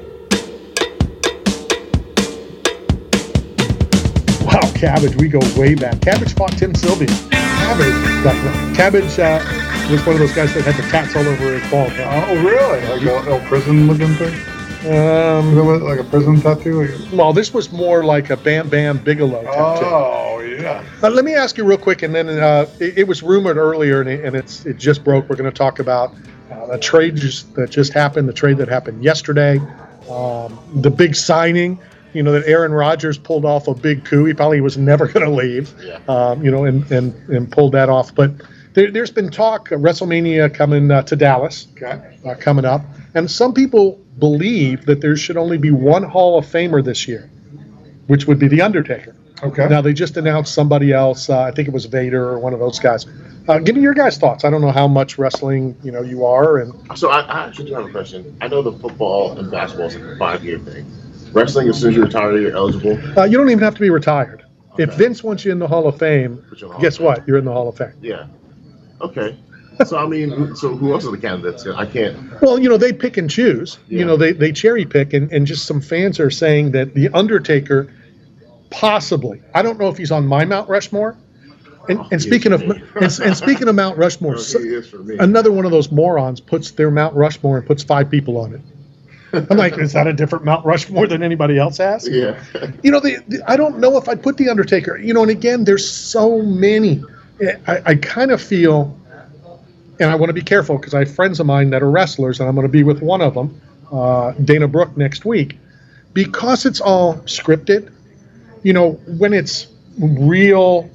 Wow, Cabbage, we go way back. Cabbage fought Tim Sylvia. Cabbage was one of those guys that had the tats all over his ball. Oh, really? Like a prison-looking thing? Like a prison tattoo? Well, this was more like a Bam Bam Bigelow tattoo. Oh, yeah. Let me ask you real quick, and then it was rumored earlier, and it just broke. We're going to talk about the trade that just happened, the trade that happened yesterday, the big signing. You know, that Aaron Rodgers pulled off a big coup. He probably was never going to leave, and pulled that off. But there's been talk of WrestleMania coming to Dallas, coming up. And some people believe that there should only be one Hall of Famer this year, which would be The Undertaker. Okay. Now, they just announced somebody else. I think it was Vader or one of those guys. Give me your guys' thoughts. I don't know how much wrestling, you are. And So I actually do have a question. I know the football and basketball is like a 5-year thing. Wrestling, as soon as you retire, you're eligible? You don't even have to be retired. Okay. If Vince wants you in the Hall of Fame, guess what? You're in the Hall of Fame. Yeah. Okay. So, I mean, who else are the candidates? I can't. Well, they pick and choose. Yeah. They cherry pick, and just some fans are saying that The Undertaker possibly, I don't know if he's on my Mount Rushmore. And speaking of Mount Rushmore, another one of those morons puts their Mount Rushmore and puts 5 people on it. I'm like, is that a different Mount Rushmore than anybody else has? Yeah. I don't know if I'd put The Undertaker. And again, there's so many. I kind of feel, and I want to be careful because I have friends of mine that are wrestlers, and I'm going to be with one of them, Dana Brooke, next week. Because it's all scripted, when it's real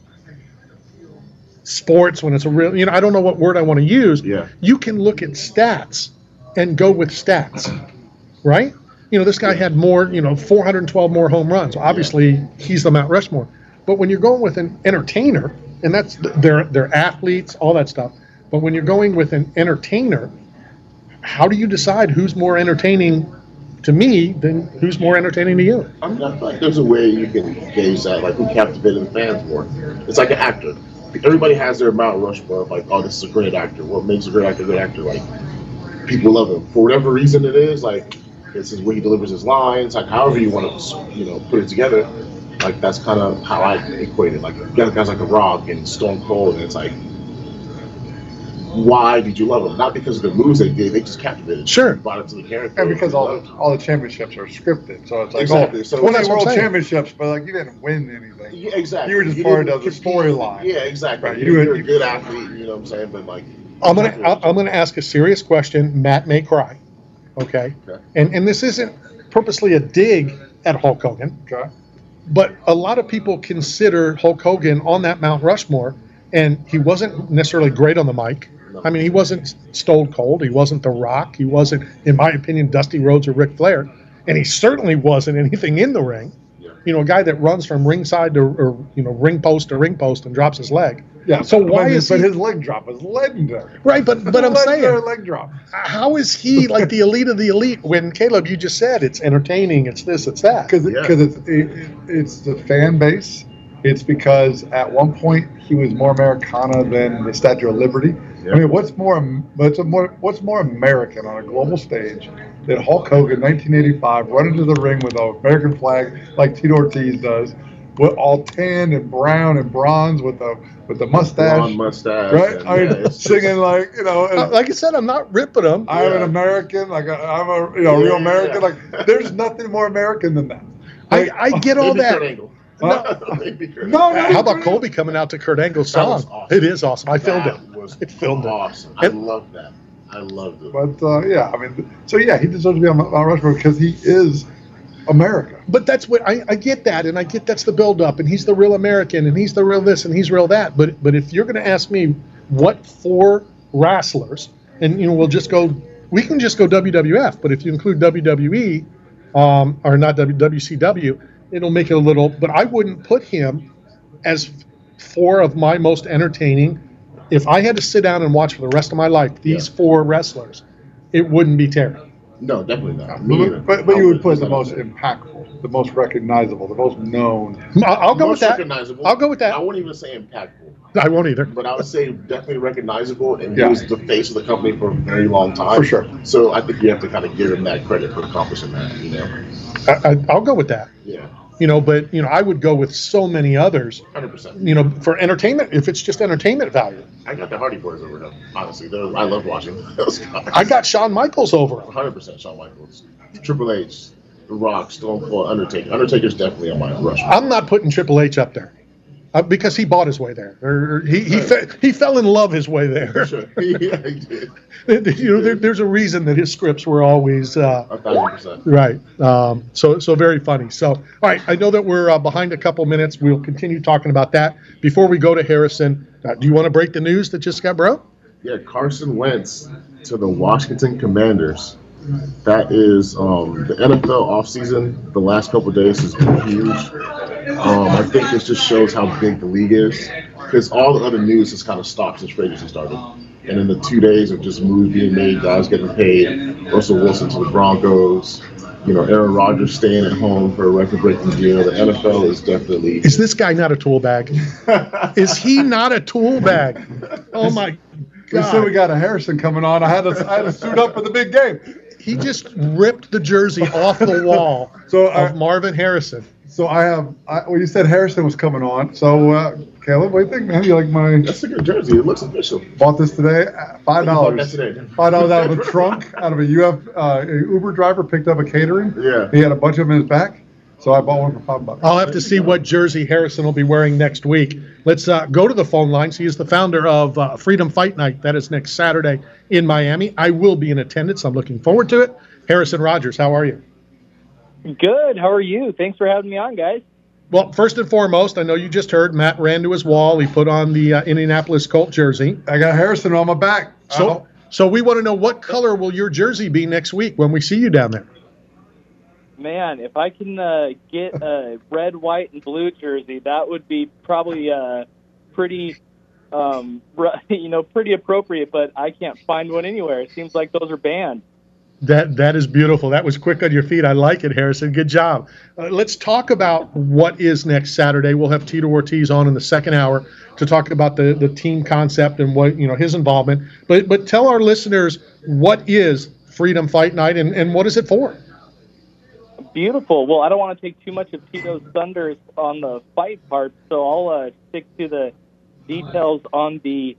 sports, when it's a real, I don't know what word I want to use. Yeah. You can look at stats and go with stats. Right? This guy had more, 412 more home runs. Obviously, he's the Mount Rushmore. But when you're going with an entertainer, and that's they're athletes, all that stuff. But when you're going with an entertainer, how do you decide who's more entertaining to me than who's more entertaining to you? I feel like there's a way you can gauge that, like who captivated the fans more. It's like an actor. Everybody has their Mount Rushmore of like, oh, this is a great actor. What makes a great actor a good actor? Like, people love him. For whatever reason it is, like, this is where he delivers his lines, like however you want to, put it together. Like that's kind of how I equate it. Like you got guys like The Rock and Stone Cold, and it's like, why did you love them? Not because of the moves they did; they just captivated. Sure, brought it to the character. And because all the championships are scripted, so it's like exactly. So 20 world championships, but like you didn't win anything. Yeah, exactly. You were just part of the storyline. Yeah, exactly. Right. You're a good athlete. You know what I'm saying? But like, I'm gonna ask a serious question. Matt may cry. Okay. And this isn't purposely a dig at Hulk Hogan. Okay. But a lot of people consider Hulk Hogan on that Mount Rushmore, and he wasn't necessarily great on the mic. No. I mean, he wasn't Stone Cold. He wasn't The Rock. He wasn't, in my opinion, Dusty Rhodes or Ric Flair. And he certainly wasn't anything in the ring. Yeah. A guy that runs from ringside to, ring post to ring post and drops his leg. Yeah. So why is he? But his leg drop was legendary. Right, but I'm saying, leg drop. How is he like the elite of the elite when, Caleb, you just said it's entertaining, it's this, it's that? Because it's the fan base. It's because at one point he was more Americana than the Statue of Liberty. Yep. I mean, what's more American on a global stage that Hulk Hogan, 1985, run into the ring with an American flag like Tito Ortiz does, with all tan and brown and bronze with the mustache, Blonde mustache, right? and, I mean, singing like like I said, I'm not ripping them. I'm an American, like I'm a real American. Like there's nothing more American than that. Like, I get all Maybe that. Kurt Angle. No. How about Colby coming out to Kurt Angle's song? Awesome. It is awesome. I filmed it. It filmed awesome. I love that. I loved it. But yeah, I mean, so yeah, he deserves to be on Rushmore because he is America. But that's what I get that, and I get that's the build-up, and he's the real American, and he's the real this, and he's real that. But if you're going to ask me what 4 wrestlers, and we can just go WWF, but if you include WWE, or not WCW, it'll make it a little. But I wouldn't put him as 4 of my most entertaining. If I had to sit down and watch for the rest of my life these 4 wrestlers, it wouldn't be Terry. No, definitely not. But you would put the most impactful, the most recognizable, the most known. I'll go with that. Recognizable. I'll go with that. I wouldn't even say impactful. I won't either. But I would say definitely recognizable, and he was the face of the company for a very long time. For sure. So I think you have to kind of give him that credit for accomplishing that. I'll go with that. Yeah. But I would go with so many others. 100%. For entertainment, if it's just entertainment value. I got the Hardy Boys over him. Honestly, I love watching those guys. I got Shawn Michaels over him. 100% Shawn Michaels, Triple H, The Rock, Stone Cold, Undertaker. Undertaker's definitely on my rush. I'm not putting Triple H up there. Because he bought his way there, or he fell in love his way there. Sure. Yeah, he did. There's a reason that his scripts were always 1,000%. right. So very funny. So all right, I know that we're behind a couple minutes. We'll continue talking about that. Before we go to Harrison, do you want to break the news that just got broke? Yeah, Carson Wentz to the Washington Commanders. That is the NFL offseason. The last couple of days has been huge. I think this just shows how big the league is, because all the other news has kind of stopped since free agency started. And in the 2 days of just moves being made, guys getting paid, Russell Wilson to the Broncos, Aaron Rodgers staying at home for a record-breaking deal. The NFL is definitely... Is this guy not a tool bag? Is he not a tool bag? Oh, my God. We said we got a Harrison coming on. I had to suit up for the big game. He just ripped the jersey off the wall of Marvin Harrison. So you said Harrison was coming on. So Caleb, what do you think, man? You like my? That's a good jersey. It looks official. Bought this today. $5. $5 out of a trunk, out of a Uber driver picked up a catering. Yeah. He had a bunch of them in his back. So I bought one for $5. I'll have to see what jersey Harrison will be wearing next week. Let's go to the phone lines. He is the founder of Freedom Fight Night. That is next Saturday in Miami. I will be in attendance. I'm looking forward to it. Harrison Rogers, how are you? Good. How are you? Thanks for having me on, guys. Well, first and foremost, I know you just heard Matt ran to his wall. He put on the Indianapolis Colt jersey. I got Harrison on my back. So we want to know, what color will your jersey be next week when we see you down there? Man, if I can get a red, white, and blue jersey, that would be probably pretty, pretty appropriate. But I can't find one anywhere. It seems like those are banned. That is beautiful. That was quick on your feet. I like it, Harrison. Good job. Let's talk about what is next Saturday. We'll have Tito Ortiz on in the second hour to talk about the team concept and what his involvement. But tell our listeners, what is Freedom Fight Night and what is it for? Beautiful. Well, I don't want to take too much of Tito's thunder on the fight part, so I'll stick to the details on the,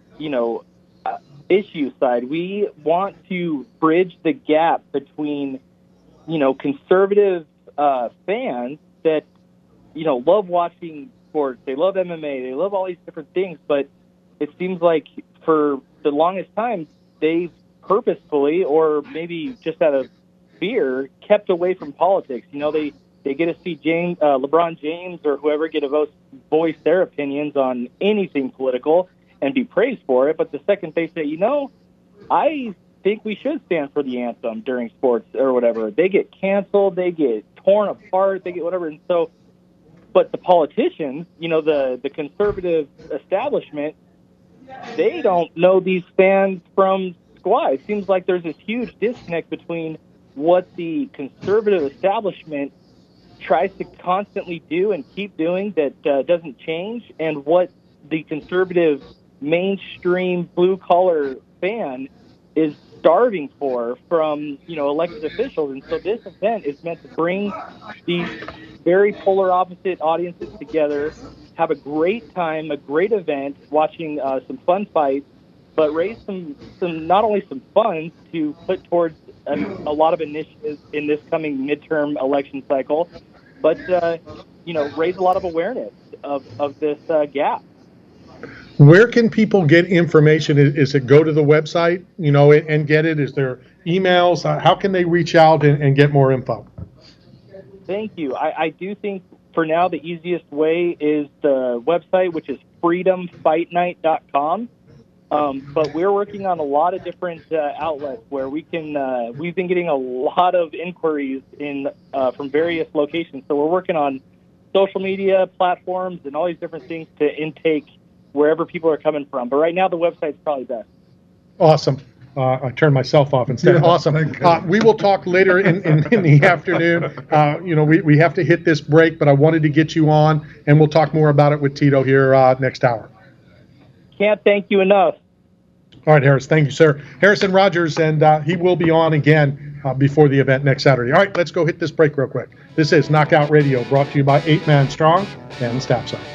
issue side. We want to bridge the gap between, conservative fans that, love watching sports. They love MMA. They love all these different things, but it seems like for the longest time, they've purposefully, or maybe just out of fear, kept away from politics. They get to see LeBron James or whoever get to voice their opinions on anything political and be praised for it. But the second they say, I think we should stand for the anthem during sports or whatever, they get canceled, they get torn apart, they get whatever. And so, but the politicians, the conservative establishment, they don't know these fans from squat. It seems like there's this huge disconnect between what the conservative establishment tries to constantly do and keep doing that doesn't change, and what the conservative mainstream blue-collar fan is starving for from, elected officials. And so this event is meant to bring these very polar opposite audiences together, have a great time, a great event, watching some fun fights, but raise some not only some funds to put towards a lot of initiatives in this coming midterm election cycle, but raise a lot of awareness of this gap. Where can people get information? Is it go to the website, and get it? Is there emails? How can they reach out and get more info? Thank you. I do think for now the easiest way is the website, which is freedomfightnight.com. But we're working on a lot of different outlets where we've been getting a lot of inquiries from various locations. So we're working on social media platforms and all these different things to intake wherever people are coming from. But right now, the website's probably best. Awesome. I turned myself off instead. Awesome. We will talk later in the afternoon. We have to hit this break, but I wanted to get you on, and we'll talk more about it with Tito here next hour. Can't thank you enough. All right, Harris. Thank you, sir. Harrison Rogers, and he will be on again before the event next Saturday. All right, let's go hit this break real quick. This is Knockout Radio, brought to you by 8 Man Strong and Staff Zone.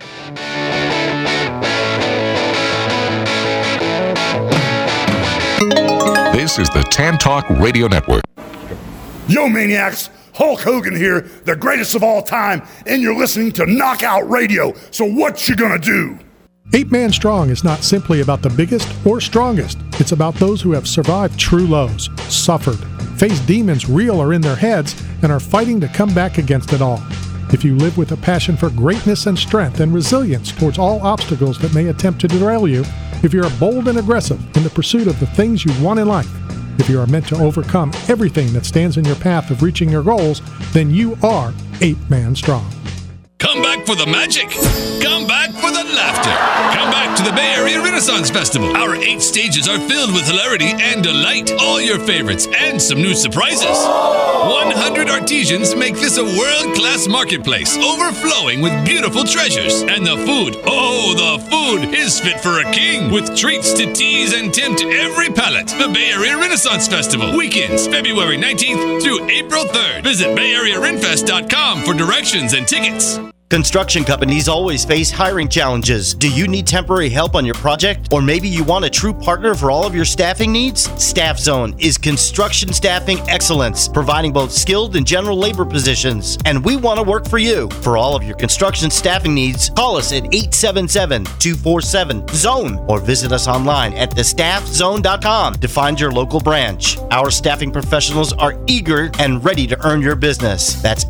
This is the Tan Talk Radio Network. Yo, Maniacs! Hulk Hogan here, the greatest of all time, and you're listening to Knockout Radio. So what you gonna do? 8 Man Strong is not simply about the biggest or strongest. It's about those who have survived true lows, suffered, faced demons real or in their heads, and are fighting to come back against it all. If you live with a passion for greatness and strength and resilience towards all obstacles that may attempt to derail you, if you're bold and aggressive in the pursuit of the things you want in life, if you are meant to overcome everything that stands in your path of reaching your goals, then you are 8 Man Strong. Come back for the magic. Come back for the laughter. Come back to the Bay Area Renaissance Festival. Our 8 stages are filled with hilarity and delight. All your favorites and some new surprises. 100 artisans make this a world-class marketplace, overflowing with beautiful treasures. And the food, the food is fit for a king, with treats to tease and tempt every palate. The Bay Area Renaissance Festival, weekends, February 19th through April 3rd. Visit BayAreaRenFest.com for directions and tickets. Construction companies always face hiring challenges. Do you need temporary help on your project? Or maybe you want a true partner for all of your staffing needs? Staff Zone is construction staffing excellence, providing both skilled and general labor positions. And we want to work for you. For all of your construction staffing needs, call us at 877-247-ZONE or visit us online at thestaffzone.com to find your local branch. Our staffing professionals are eager and ready to earn your business. That's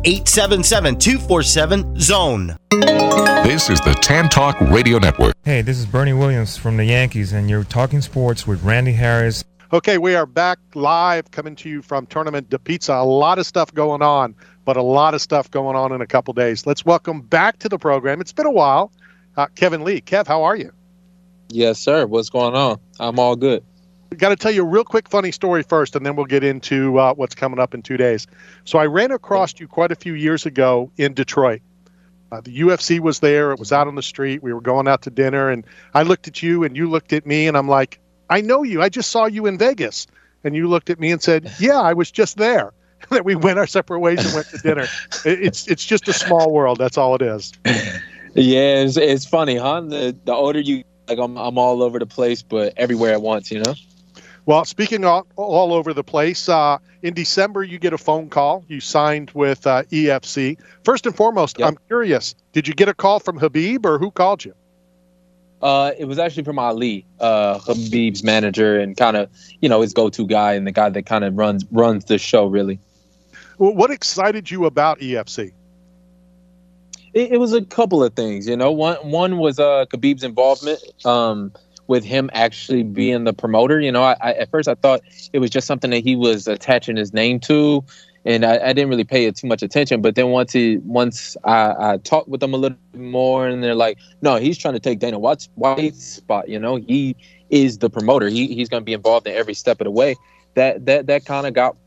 877-247-ZONE. This is the Tan Talk Radio Network. Hey, this is Bernie Williams from the Yankees, and you're talking sports with Randy Harris. Okay, we are back live, coming to you from Tournament de Pizza. A lot of stuff going on, but a lot of stuff going on in a couple days. Let's welcome back to the program. It's been a while, Kevin Lee. Kev, how are you? Yes, sir. What's going on? I'm all good. Got to tell you a real quick funny story first, and then we'll get into what's coming up in 2 days. So I ran across you quite a few years ago in Detroit. The UFC was there. It was out on the street. We were going out to dinner, and I looked at you, and you looked at me, and I'm like, I know you. I just saw you in Vegas. And you looked at me and said, yeah, I was just there. And then we went our separate ways and went to dinner. It's just a small world. That's all it is. Yeah, it's funny, huh? The older you, like, I'm all over the place, but everywhere at once, you know? Well, speaking all over the place, in December, you get a phone call. You signed with EFC. First and foremost, yep. I'm curious, did you get a call from Habib, or who called you? It was actually from Ali, Habib's manager, and kind of, his go-to guy and the guy that kind of runs the show, really. Well, what excited you about EFC? It was a couple of things, One was Khabib's involvement. With him actually being the promoter, I at first I thought it was just something that he was attaching his name to, and I didn't really pay it too much attention. But then once I talked with them a little bit more, and they're like, no, he's trying to take Dana White's spot. He is the promoter. He's going to be involved in every step of the way. That kind of got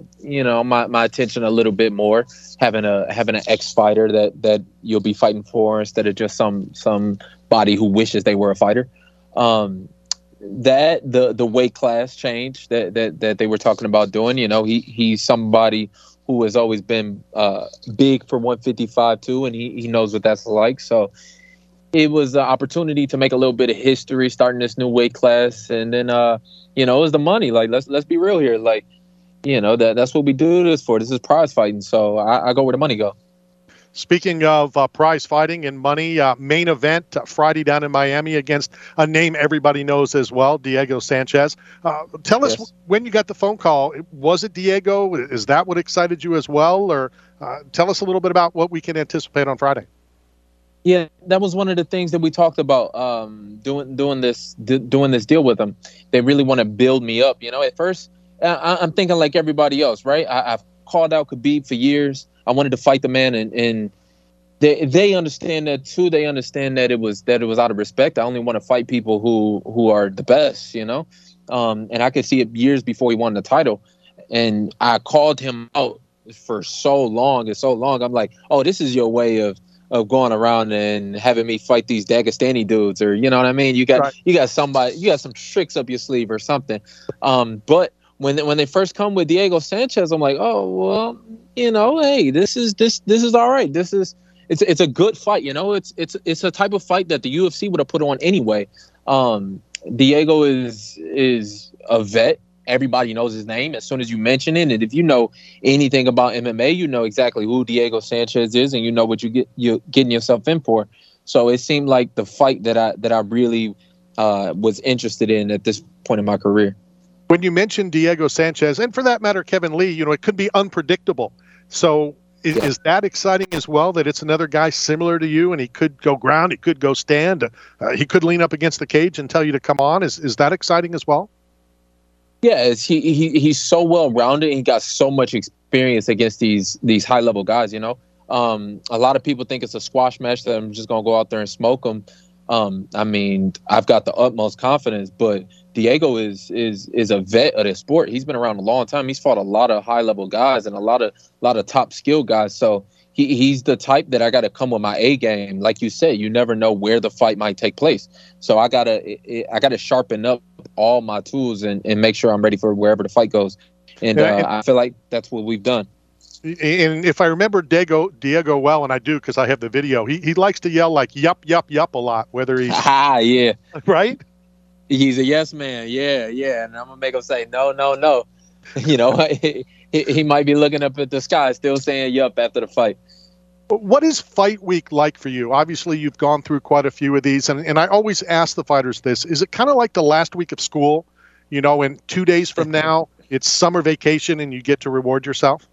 my attention a little bit more, having an ex-fighter that you'll be fighting for instead of just somebody who wishes they were a fighter. the weight class change that they were talking about doing. You know, he's somebody who has always been big for 155 too, and he knows what that's like. So it was an opportunity to make a little bit of history starting this new weight class. And then, you know, it was the money. Like, let's be real here. Like, you know, that's what we do this for. This is prize fighting. So I go where the money go. Speaking of prize fighting and money, main event Friday down in Miami against a name everybody knows as well, Diego Sanchez. Tell us when you got the phone call. Was it Diego? Is that what excited you as well? Or tell us a little bit about what we can anticipate on Friday. Yeah, that was one of the things that we talked about doing this deal with them. They really want to build me up. You know, at first I'm thinking like everybody else, right? I've called out Khabib for years. I wanted to fight the man, and they understand that too. They understand that it was out of respect. I only want to fight people who are the best, you know. And I could see it years before he won the title, and I called him out for so long and so long. I'm like, oh, this is your way of going around and having me fight these Dagestani dudes, or you know what I mean? You got somebody, you got some tricks up your sleeve or something. But when they first come with Diego Sanchez, I'm like, oh well, you know, hey, this is all right. It's a good fight, you know. It's a type of fight that the UFC would have put on anyway. Diego is a vet. Everybody knows his name as soon as you mention it. And if you know anything about MMA, you know exactly who Diego Sanchez is, and you know what you're getting yourself in for. So it seemed like the fight that I really was interested in at this point in my career. When you mentioned Diego Sanchez, and for that matter, Kevin Lee, you know, it could be unpredictable. So is that exciting as well, that it's another guy similar to you, and he could go ground, he could go stand, he could lean up against the cage and tell you to come on? Is that exciting as well? Yeah, he's so well-rounded. He got so much experience against these high-level guys, you know. A lot of people think it's a squash match that I'm just going to go out there and smoke them. I mean, I've got the utmost confidence, but Diego is a vet of the sport. He's been around a long time. He's fought a lot of high-level guys and a lot of top skill guys. So he's the type that I got to come with my A game. Like you said, you never know where the fight might take place. So I gotta sharpen up all my tools and make sure I'm ready for wherever the fight goes. And I feel like that's what we've done. And if I remember Diego well, and I do because I have the video, he likes to yell like yup, yup, yup a lot, whether he's yeah. Right? He's a yes man. Yeah. And I'm gonna make him say no. You know, he might be looking up at the sky, still saying yup after the fight. What is fight week like for you? Obviously, you've gone through quite a few of these, and I always ask the fighters this. Is it kind of like the last week of school, you know, and 2 days from now, it's summer vacation and you get to reward yourself?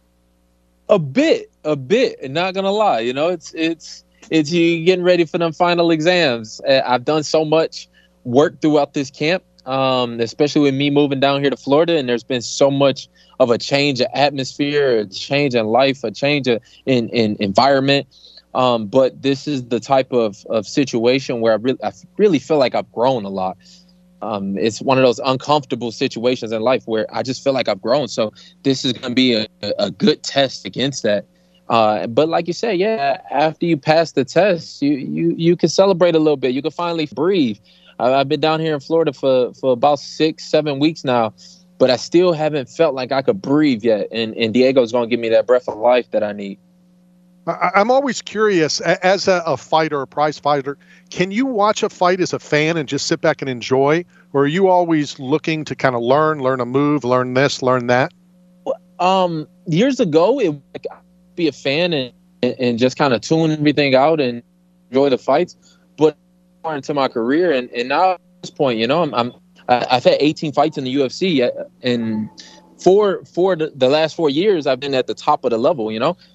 A bit, not going to lie. You know, it's you getting ready for them final exams. I've done so much work throughout this camp, especially with me moving down here to Florida, and there's been so much of a change of atmosphere, a change in life, a change in environment. But this is the type of situation where I really feel like I've grown a lot. It's one of those uncomfortable situations in life where I just feel like I've grown. So this is going to be a good test against that. But like you said, yeah, after you pass the test, you can celebrate a little bit. You can finally breathe. I've been down here in Florida for about 6-7 weeks now, but I still haven't felt like I could breathe yet. And Diego's going to give me that breath of life that I need. I'm always curious, as a fighter, a prize fighter, can you watch a fight as a fan and just sit back and enjoy? Or are you always looking to kind of learn a move, learn this, learn that? Years ago, it would be a fan and just kind of tune everything out and enjoy the fights. But into my career, and now at this point, you know, I've had 18 fights in the UFC, and for the last 4 years, I've been at the top of the level, you know.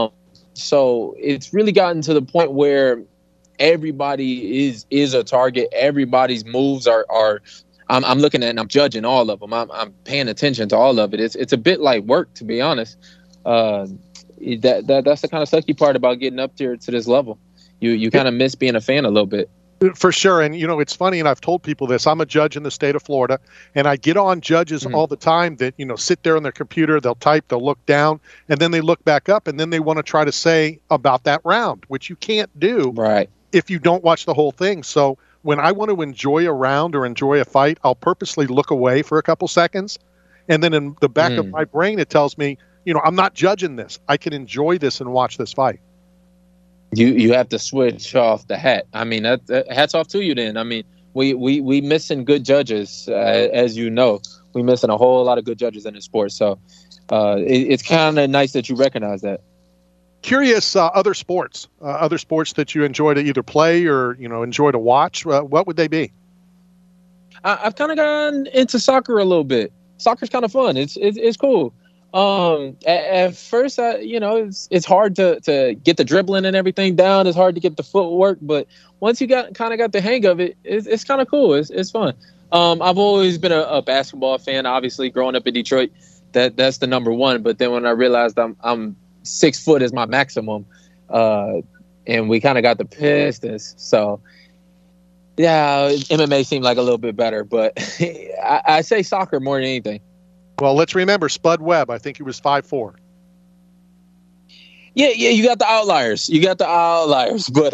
So it's really gotten to the point where everybody is a target. Everybody's moves are I'm looking at and I'm judging all of them. I'm paying attention to all of it. It's a bit like work, to be honest. That's the kind of sucky part about getting up there to this level. You kind of miss being a fan a little bit. For sure. And, you know, it's funny, and I've told people this. I'm a judge in the state of Florida, and I get on judges all the time that, you know, sit there on their computer, they'll type, they'll look down, and then they look back up, and then they want to try to say about that round, which you can't do right if you don't watch the whole thing. So when I want to enjoy a round or enjoy a fight, I'll purposely look away for a couple seconds. And then in the back of my brain, it tells me, I'm not judging this. I can enjoy this and watch this fight. You have to switch off the hat. I mean, that hats off to you then. I mean, we missing good judges, as you know. We missing a whole lot of good judges in the sport. So it's kind of nice that you recognize that. Curious, other sports that you enjoy to either play or, enjoy to watch. What would they be? I've kind of gotten into soccer a little bit. Soccer's kind of fun. It's cool. At first, it's hard to get the dribbling and everything down. It's hard to get the footwork, but once you got the hang of it, it's kind of cool. It's fun. I've always been a basketball fan. Obviously, growing up in Detroit, that's the number one. But then when I realized I'm 6 foot is my maximum, and we kind of got the Pistons, so yeah, MMA seemed like a little bit better. But I say soccer more than anything. Well, let's remember Spud Webb. I think he was 5'4". Yeah, you got the outliers. But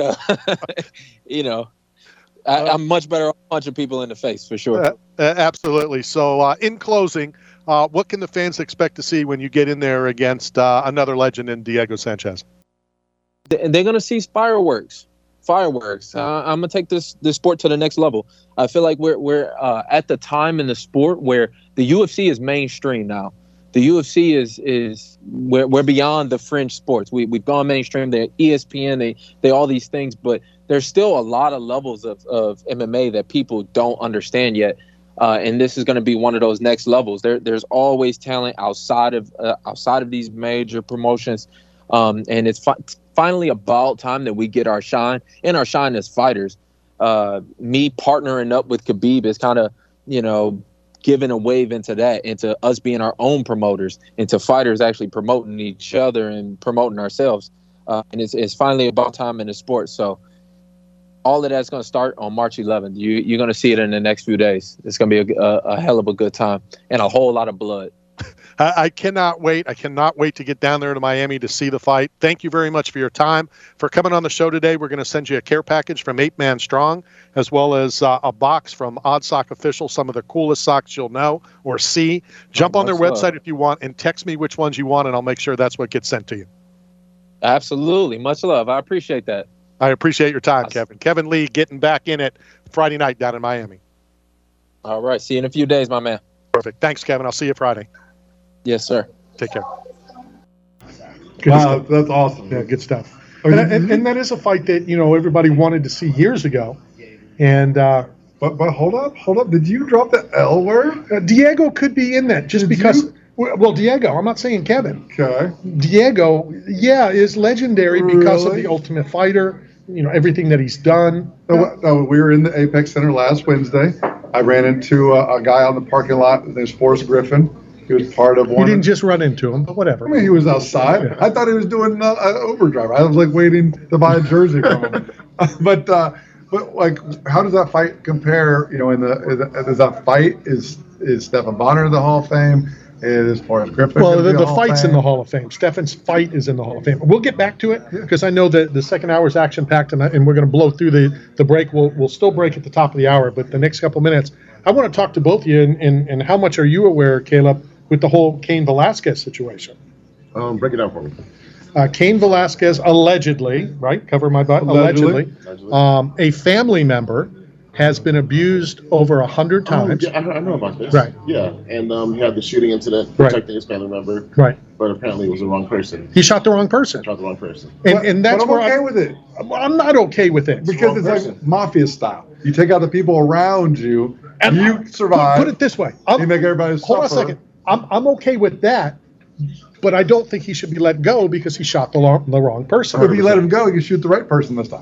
I'm much better off punching people in the face for sure. Absolutely. So, in closing, what can the fans expect to see when you get in there against another legend in Diego Sanchez? They're going to see fireworks. I'm going to take this sport to the next level. I feel like we're at the time in the sport where the UFC is mainstream now. The UFC is we're beyond the fringe sports. We've gone mainstream. They're ESPN. They all these things, but there's still a lot of levels of MMA that people don't understand yet. And this is going to be one of those next levels. There's always talent outside of these major promotions, and it's finally about time that we get our shine, and our shine as fighters. Me partnering up with Khabib is kind of, giving a wave into that, into us being our own promoters, into fighters actually promoting each other and promoting ourselves. And it's finally about time in the sport. So all of that's going to start on March 11th. You're going to see it in the next few days. It's going to be a hell of a good time and a whole lot of blood. I cannot wait. I cannot wait to get down there to Miami to see the fight. Thank you very much for your time. For coming on the show today, we're going to send you a care package from 8 Man Strong, as well as a box from Odd Sock Official, some of the coolest socks you'll know or see. Jump on their website if you want and text me which ones you want, and I'll make sure that's what gets sent to you. Absolutely. Much love. I appreciate that. I appreciate your time, Kevin. Kevin Lee getting back in it Friday night down in Miami. All right. See you in a few days, my man. Perfect. Thanks, Kevin. I'll see you Friday. Yes, sir. Take care. Wow, that's awesome. Yeah, good stuff. And that is a fight that, everybody wanted to see years ago. And but hold up. Did you drop the L word? Diego could be in that just because. Well, Diego, I'm not saying Kevin. Okay. Diego, is legendary because of the Ultimate Fighter, everything that he's done. No, we were in the Apex Center last Wednesday. I ran into a guy on the parking lot. His name's Forrest Griffin. He was part of one. You didn't just run into him, but whatever. I mean, he was outside. Yeah. I thought he was doing an Uber driver. I was like waiting to buy a jersey from him. But like, how does that fight compare? Is that fight is Stephan Bonner in the Hall of Fame? Is Forrest Griffin? Well, the fight's in the Hall of Fame. Stephan's fight is in the Hall of Fame. We'll get back to it because I know that the second hour is action packed, and we're going to blow through the break. We'll still break at the top of the hour, but the next couple minutes, I want to talk to both of you. And how much are you aware, Caleb, with the whole Cain Velasquez situation? Break it down for me. Cain Velasquez allegedly, right? Cover my butt. Allegedly. A family member has been abused over 100 times. Yeah, I know about this. Right. Yeah, and he had the shooting incident protecting his family member. Right. But apparently it was the wrong person. He shot the wrong person. And that's but I'm okay with it. I'm not okay with it. Because it's like mafia style. You take out the people around you, and you survive. Put it this way. You make everybody suffer. Hold on a second. I'm okay with that, but I don't think he should be let go because he shot the wrong person. If you let him go, you shoot the right person this time.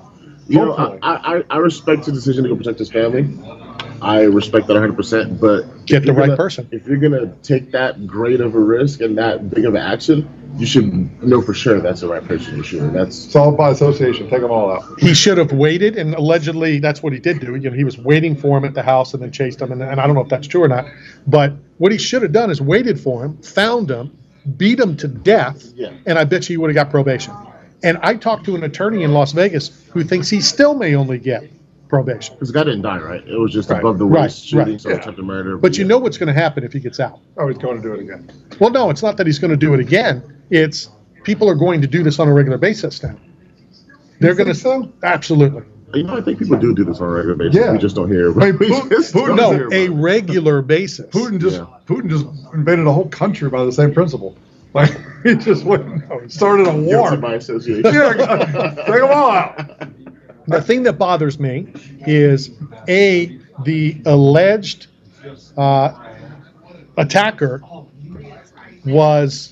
I respect his decision to go protect his family. I respect that 100%. But get the right person. If you're gonna take that great of a risk and that big of an action, you should know for sure that's the right person you're shooting. It's all by association. Take them all out. He should have waited, and allegedly that's what he did do. He was waiting for him at the house and then chased him, and I don't know if that's true or not. But what he should have done is waited for him, found him, beat him to death, and I bet you he would have got probation. And I talked to an attorney in Las Vegas who thinks he still may only get probation. Because the guy didn't die, right? It was just Right. above the Right, waist shooting, right. so attempted murder. But you know what's going to happen if he gets out. Oh, he's going to do it again. Well, no, it's not that he's going to do it again. It's people are going to do this on a regular basis now. They're going to so. Absolutely. You know, I think people do this on a regular basis. Yeah. We just don't hear. Like, We just don't No, hear a about it. regular basis. Putin just invaded a whole country by the same principle. Like he just started a war. Guilty by association. Yeah, take them all out. The thing that bothers me is the alleged attacker was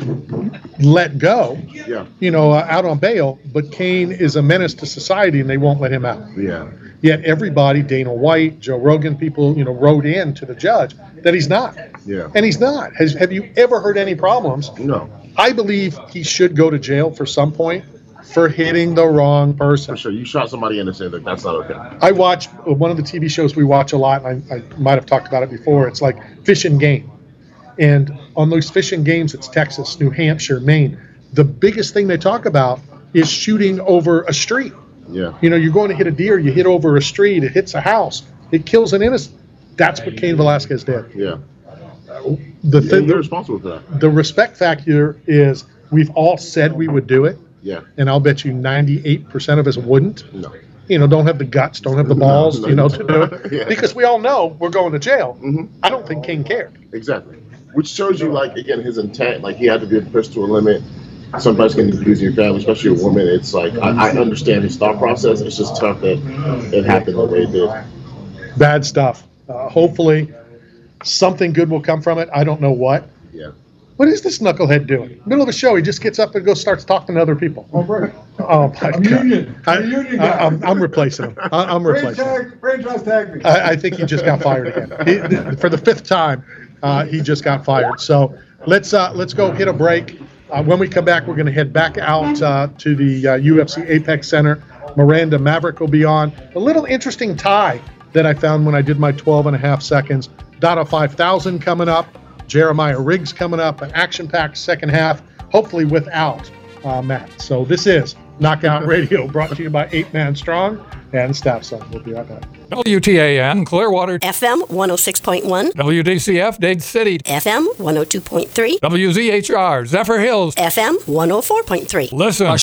let go, out on bail, but Kane is a menace to society and they won't let him out. Yeah. Yet everybody, Dana White, Joe Rogan, people, wrote in to the judge that he's not. Yeah. And he's not. Have you ever heard any problems? No. I believe he should go to jail for some point for hitting the wrong person. For sure. You shot somebody innocent, like, that's not okay. I watch one of the TV shows we watch a lot, and I might have talked about it before. It's like Fish and Game. And on those fishing games, it's Texas, New Hampshire, Maine. The biggest thing they talk about is shooting over a street. Yeah. You're going to hit a deer, you hit over a street, it hits a house, it kills an innocent. That's what Cain Velasquez did. Yeah. You're responsible for that. The respect factor is we've all said we would do it. Yeah. And I'll bet you 98% of us wouldn't. No. Don't have the guts, don't have the balls, No, to do it. Yeah. Because we all know we're going to jail. I don't think King cared. Exactly. Which shows you, like, again, his intent. Like, he had to be pushed to a limit. Somebody's going to be losing your family, especially a woman. It's like, I understand his thought process. It's just tough that it happened the way it did. Bad stuff. Hopefully something good will come from it. I don't know what. Yeah. What is this knucklehead doing? Middle of a show, he just gets up and starts talking to other people. Oh, right. Oh, my God. Union guy. I'm replacing him. I'm replacing him. Franchise tag me. I think he just got fired again. For the fifth time, he just got fired. So let's go hit a break. When we come back, we're going to head back out to the UFC Apex Center. Miranda Maverick will be on. A little interesting tie that I found when I did my 12.5 seconds. Dada 5000 coming up. Jeremiah Riggs coming up. An action-packed second half, hopefully without Matt. So this is Knockout Radio, brought to you by 8 Man Strong and Staff Zone. We'll be right back. WTAN Clearwater, FM 106.1, WDCF Dade City, FM 102.3, WZHR Zephyr Hills, FM 104.3. Listen.